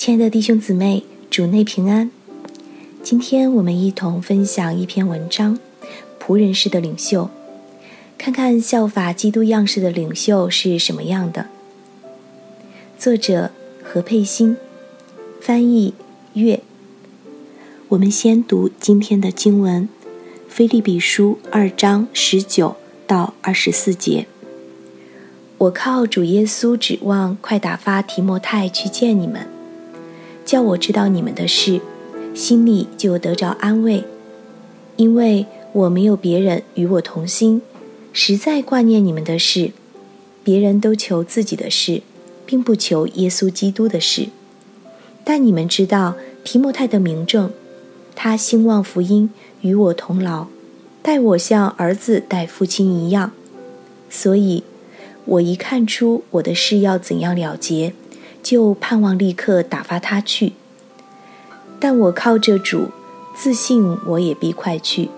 亲爱的弟兄姊妹，主内平安。今天我们一同分享一篇文章，仆人式的领袖，看看效法基督样式的领袖是什么样的。作者何佩欣，翻译月。我们先读今天的经文，腓立比书2章19到24节。我靠主耶稣指望快打发提摩太去见你们，叫我知道你们的事，心里就得着安慰。因为我没有别人与我同心，实在挂念你们的事。别人都求自己的事，并不求耶稣基督的事。但你们知道提摩太的名证，他兴旺福音，与我同劳，待我像儿子待父亲一样。所以我一看出我的事要怎样了结，就盼望立刻打发他去。但我靠着主，自信我也必快去。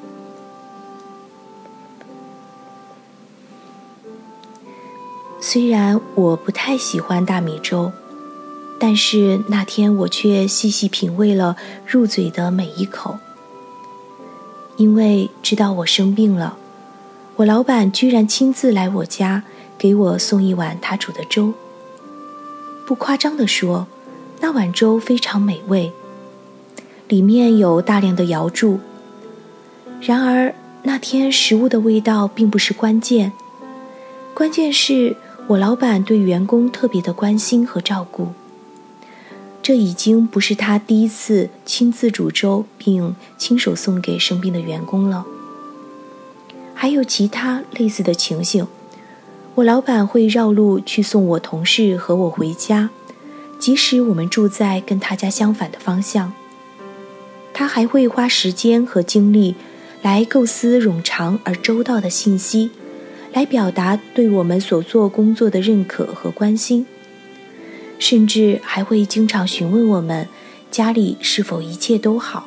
虽然我不太喜欢大米粥，但是那天我却细细品味了入嘴的每一口。因为知道我生病了，我老板居然亲自来我家，给我送一碗他煮的粥。不夸张地说，那碗粥非常美味，里面有大量的瑶柱。然而那天食物的味道并不是关键，关键是我老板对员工特别的关心和照顾。这已经不是他第一次亲自煮粥并亲手送给生病的员工了，还有其他类似的情形。我老板会绕路去送我同事和我回家，即使我们住在跟他家相反的方向。他还会花时间和精力来构思冗长而周到的信息，来表达对我们所做工作的认可和关心，甚至还会经常询问我们家里是否一切都好。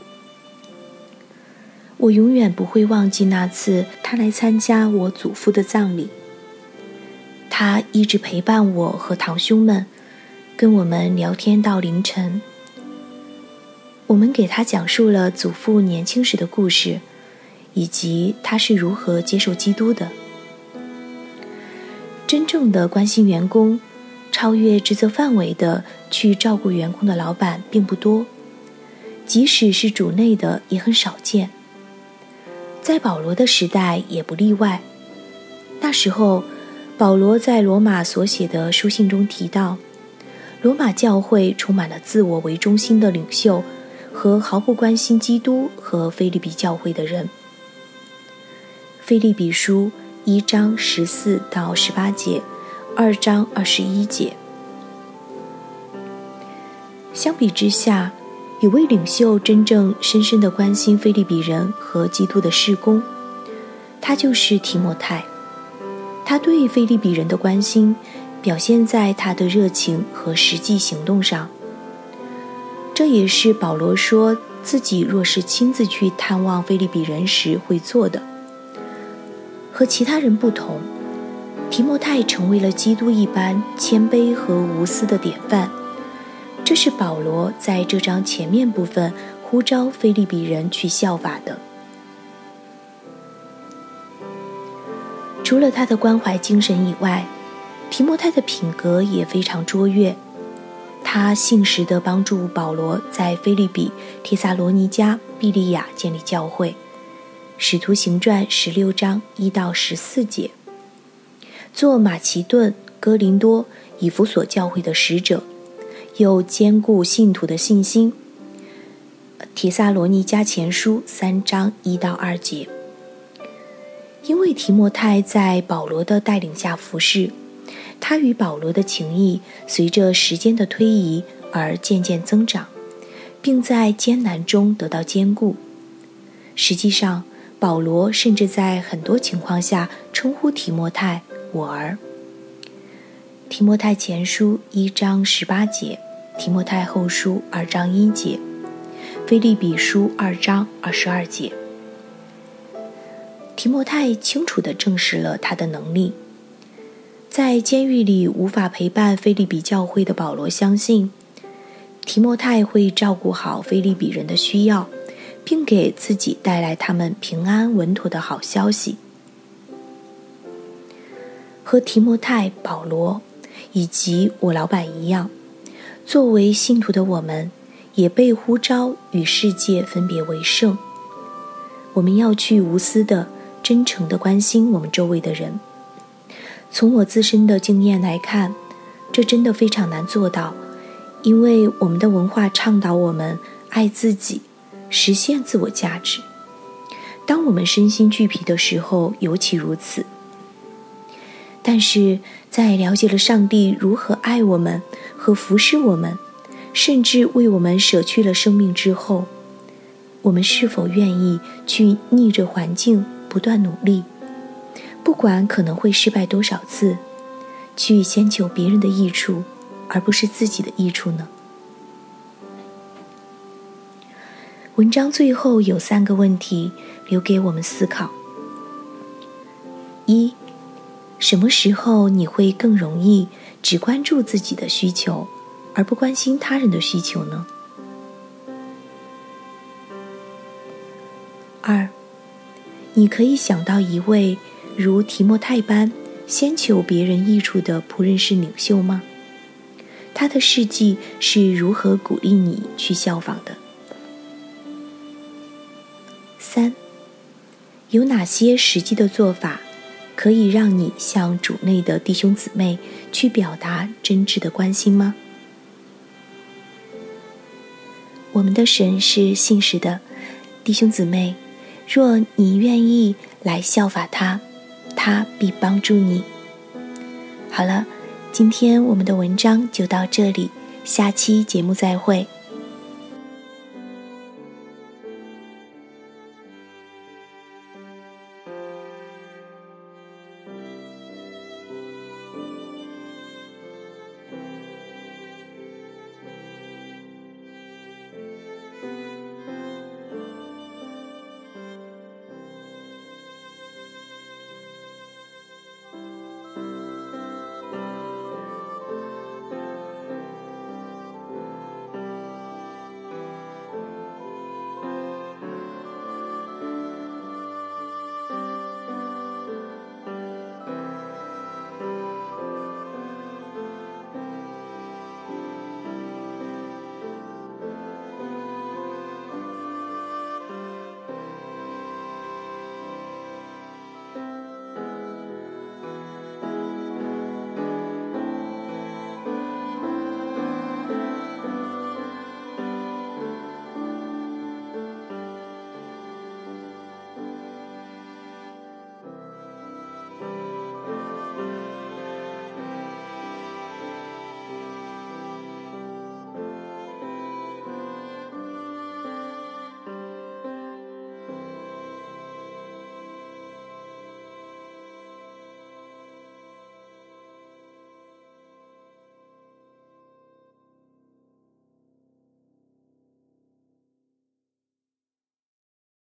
我永远不会忘记那次他来参加我祖父的葬礼。他一直陪伴我和堂兄们，跟我们聊天到凌晨。我们给他讲述了祖父年轻时的故事，以及他是如何接受基督的。真正的关心员工，超越职责范围的去照顾员工的老板并不多，即使是主内的也很少见。在保罗的时代也不例外。那时候保罗在罗马所写的书信中提到，罗马教会充满了自我为中心的领袖和毫不关心基督和腓立比教会的人。腓立比书1章14到18节，2章21节。相比之下，有位领袖真正深深地关心腓立比人和基督的事工，他就是提摩太。他对腓立比人的关心表现在他的热情和实际行动上。这也是保罗说自己若是亲自去探望腓立比人时会做的。和其他人不同，提摩太成为了基督一般谦卑和无私的典范。这是保罗在这章前面部分呼召腓立比人去效法的。除了他的关怀精神以外，提摩太的品格也非常卓越。他信实地帮助保罗在腓立比、帖撒罗尼迦、庇利亚建立教会，使徒行传16章1到14节，做马其顿、哥林多、以弗所教会的使者，又兼顾信徒的信心，帖撒罗尼迦前书3章1到2节。因为提摩太在保罗的带领下服侍，他与保罗的情谊随着时间的推移而渐渐增长，并在艰难中得到坚固。实际上，保罗甚至在很多情况下称呼提摩太我儿。提摩太前书1章18节，提摩太后书2章1节，腓立比书2章22节。提摩太清楚地证实了他的能力。在监狱里无法陪伴腓立比教会的保罗相信， 提摩太会照顾好腓立比人的需要，并给自己带来他们平安稳妥的好消息。和提摩太、保罗以及我老板一样，作为信徒的我们也被呼召与世界分别为圣。我们要去无私的、真诚的关心我们周围的人。从我自身的经验来看，这真的非常难做到，因为我们的文化倡导我们爱自己，实现自我价值。当我们身心俱疲的时候，尤其如此。但是在了解了上帝如何爱我们和服侍我们，甚至为我们舍去了生命之后，我们是否愿意去逆着环境不断努力，不管可能会失败多少次，去先求别人的益处，而不是自己的益处呢？文章最后有3个问题留给我们思考。1，什么时候你会更容易只关注自己的需求，而不关心他人的需求呢？2，你可以想到一位如提摩太般先求别人益处的仆人式领袖吗？他的事迹是如何鼓励你去效仿的？3，有哪些实际的做法可以让你向主内的弟兄姊妹去表达真挚的关心吗？我们的神是信实的，弟兄姊妹，若你愿意来效法他，他必帮助你。好了，今天我们的文章就到这里，下期节目再会。